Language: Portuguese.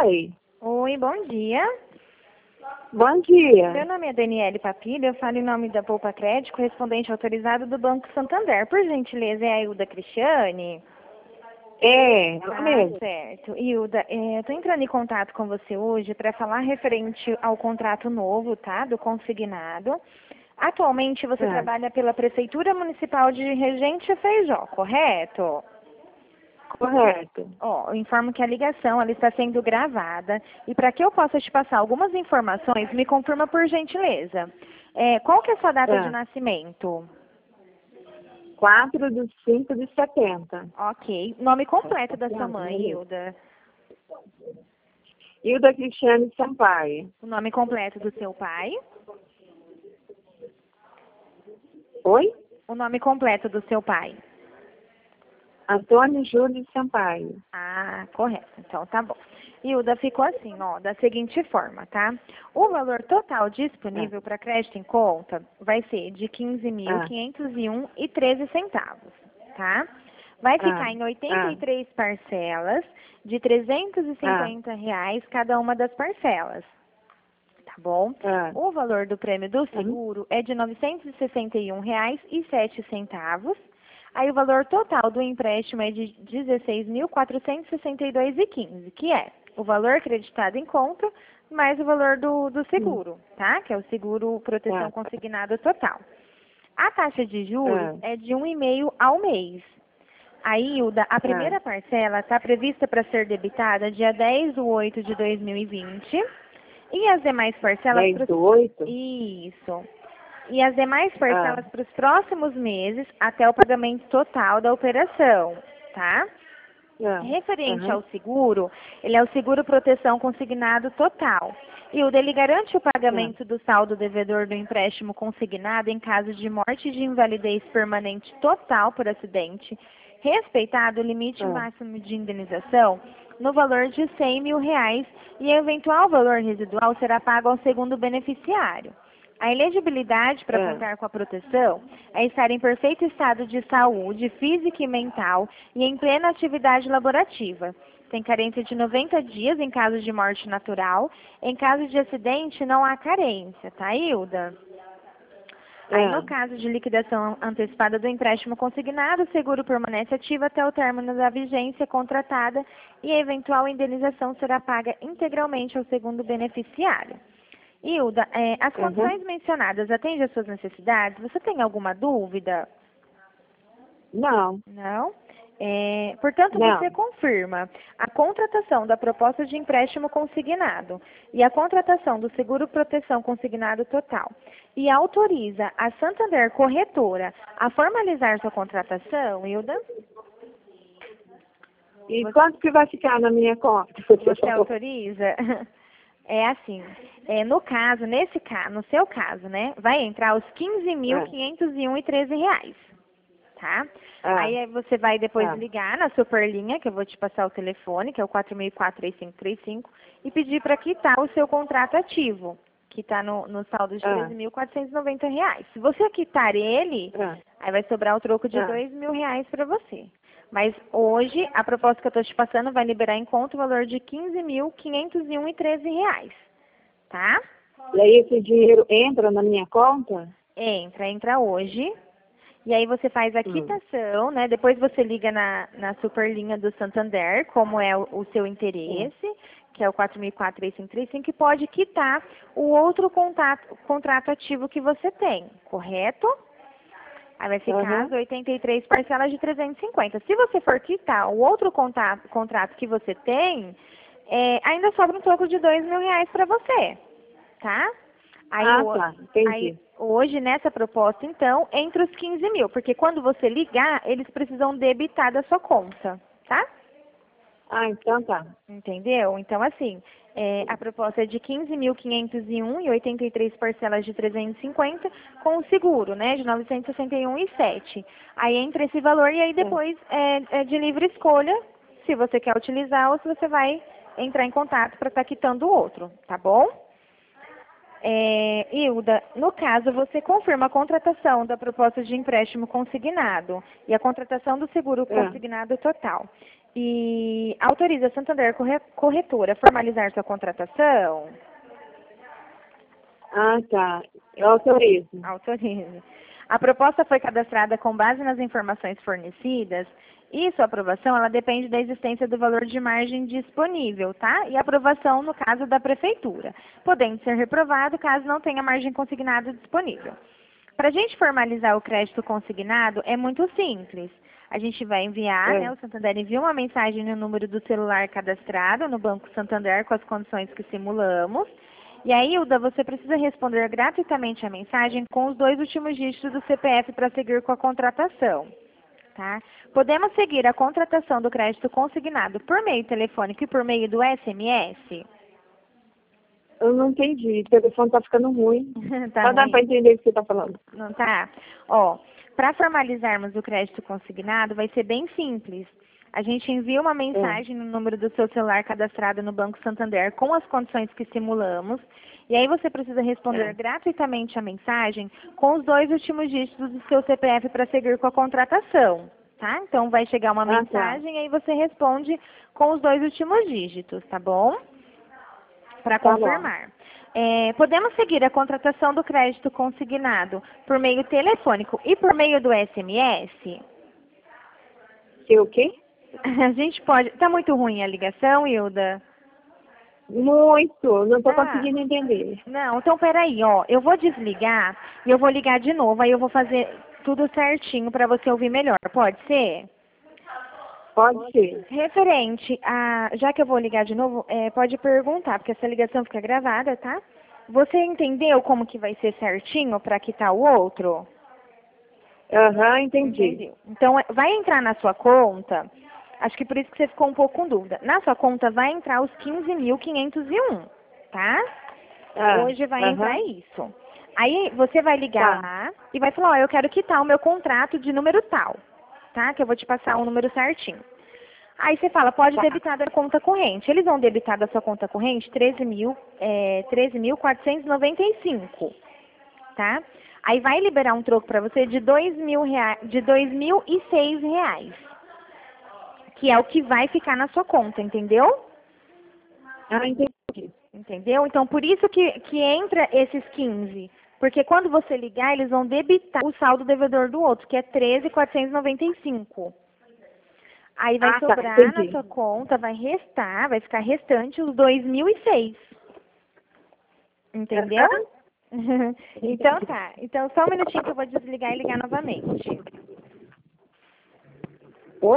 Oi, Oi, bom dia. bom dia. Meu nome é Daniele Papilha, eu falo em nome da Poupa Crédito, correspondente autorizado do Banco Santander. Por gentileza, é a Hilda Cristiane? Ela Tá mesmo. certo. Hilda, eu tô entrando em contato com você hoje para falar referente ao contrato novo, tá? Do consignado. Atualmente você É, trabalha pela Prefeitura Municipal de Regente Feijó, correto? correto. Ó, eu informo que a ligação ela está sendo gravada e para que eu possa te passar algumas informações, me confirma por gentileza. Qual que é a sua data de É, nascimento? 4/5/70. Ok. Nome completo da sua Não, mãe, beleza. Hilda. Hilda Cristiane Sampaio. O nome completo do seu pai. Oi? O nome completo do seu pai. Antônio Júlio Sampaio. Ah, correto. Então tá bom. Hilda, ficou assim, ó, da seguinte forma, tá? O valor total É, disponível para crédito em conta vai ser de é, 15.501,13 centavos, tá? Vai é, ficar em é, 83 parcelas de R$ 350 cada uma das parcelas, tá bom? é. O valor do prêmio do Uhum. seguro é de R$ 961,07. Aí o valor total do empréstimo é de R$ 16.462,15, que é o valor acreditado em conta mais o valor do Hum, seguro, tá? Que é o seguro proteção é, consignado total. A taxa de juros é, é de 1,5 ao mês. Aí, Hilda, a é. primeira parcela está prevista para ser debitada dia 10/8/2020 e as demais parcelas para 10/8? Isso. E as demais É, parcelas para os próximos meses até o pagamento total da operação, tá? é. Referente Uhum. ao seguro, ele é o seguro proteção consignado total. E o dele garante o É, pagamento do saldo devedor do empréstimo consignado em caso de morte e de invalidez permanente total por acidente, respeitado o limite é, máximo de indenização no valor de R$ 100.000 e o eventual valor residual será pago ao segundo beneficiário. A elegibilidade para é. contar com a proteção é estar em perfeito estado de saúde física e mental e em plena atividade laborativa. Tem carência de 90 dias em caso de morte natural. Em caso de acidente, não há carência, tá, Hilda? Aí, no É. caso de liquidação antecipada do empréstimo consignado, o seguro permanece ativo até o término da vigência contratada e a eventual indenização será paga integralmente ao segundo beneficiário. Hilda, as Uhum. condições mencionadas atendem às suas necessidades? Você tem alguma dúvida? Não, Não? Portanto, você não. confirma a contratação da proposta de empréstimo consignado e a contratação do seguro proteção consignado total e autoriza a Santander Corretora a formalizar sua contratação, Hilda? E Você, quanto que vai ficar na minha conta? você autoriza? É assim, no caso, no seu caso, né, vai entrar os É, 15.501,13 reais, tá? é, Aí você vai depois é, ligar na Superlinha, que eu vou te passar o telefone, que é o 4.004-3535, e pedir para quitar o seu contrato ativo, que está no saldo de é, R$ 13.490. Se você quitar ele, é, aí vai sobrar o troco de é. R$ 2.000 para você. Mas hoje, a proposta que eu estou te passando vai liberar em conta o valor de R$ 15.501,13, tá? E aí esse dinheiro entra na minha conta? Entra hoje. E aí você faz a Hum, quitação, né? Depois você liga na Superlinha do Santander, como é o seu é. interesse, que é o 4.004-3535, e pode quitar o outro contrato ativo que você tem, correto? Aí vai ficar as Aham. 83 parcelas de 350. Se você for quitar o outro contrato que você tem, ainda sobra um troco de R$ 2.000 para você, tá? Aí, Ah, tá, aí entendi. hoje, nessa proposta, então, entre os 15 mil, porque quando você ligar, eles precisam debitar da sua conta, tá? Ah, então tá. Entendeu? Então, assim, a proposta é de 15.501,83 parcelas de 350 com o seguro, né, de 961,07. Aí entra esse valor e aí É. depois é de livre escolha se você quer utilizar ou se você vai entrar em contato para estar quitando o outro, tá bom? Hilda, no caso, você confirma a contratação da proposta de empréstimo consignado e a contratação do seguro consignado total. E autoriza a Santander Corretora a formalizar sua contratação? Ah, tá. Eu autorizo. Autorize. A proposta foi cadastrada com base nas informações fornecidas e sua aprovação, ela depende da existência do valor de margem disponível, tá? E a aprovação, no caso, da prefeitura, podendo ser reprovado caso não tenha margem consignada disponível. Para a gente formalizar o crédito consignado, é muito simples. A gente vai enviar, né, o Santander envia uma mensagem no número do celular cadastrado no Banco Santander com as condições que simulamos. E aí, Hilda, você precisa responder gratuitamente a mensagem com os 2 últimos dígitos do CPF para seguir com a contratação. Tá? Podemos seguir a contratação do crédito consignado por meio telefônico e por meio do SMS? Eu não entendi. O telefone tá ficando ruim. Tá Só dá ruim? para entender o que você tá falando. Não tá? Ó, para formalizarmos o crédito consignado, vai ser bem simples. A gente envia uma mensagem no número do seu celular cadastrado no Banco Santander com as condições que simulamos. E aí você precisa responder gratuitamente a mensagem com os 2 últimos dígitos do seu CPF para seguir com a contratação. Tá? Então vai chegar uma mensagem e aí você responde com os 2 últimos dígitos, tá bom? Para confirmar. Podemos seguir a contratação do crédito consignado por meio telefônico e por meio do SMS? Que o quê? A gente pode... Tá muito ruim a ligação, Hilda? Muito. Não tô conseguindo entender. Não, então peraí, ó. Eu vou desligar e eu vou ligar de novo. Aí eu vou fazer tudo certinho para você ouvir melhor. Pode ser? Pode ser. Referente a... Já que eu vou ligar de novo, pode perguntar, porque essa ligação fica gravada, tá? Você entendeu como que vai ser certinho para quitar o outro? Aham, entendi. Entendeu. Então, vai entrar na sua conta... Acho que por isso que você ficou um pouco com dúvida. Na sua conta vai entrar os 15.501, tá? Hoje vai entrar isso. Aí você vai ligar lá e vai falar, ó, eu quero quitar o meu contrato de número tal, tá? Que eu vou te passar o número certinho. Aí você fala, pode debitar da conta corrente. Eles vão debitar da sua conta corrente 13.495, tá? Aí vai liberar um troco para você de R$2.006. Que é o que vai ficar na sua conta, entendeu? Ah, entendi. Entendeu? Então, por isso que entra esses 15. Porque quando você ligar, eles vão debitar o saldo devedor do outro, que é 13.495. Aí vai sobrar na sua conta, vai ficar restante os 2.006. Entendeu? Então tá. Então, só um minutinho que eu vou desligar e ligar novamente.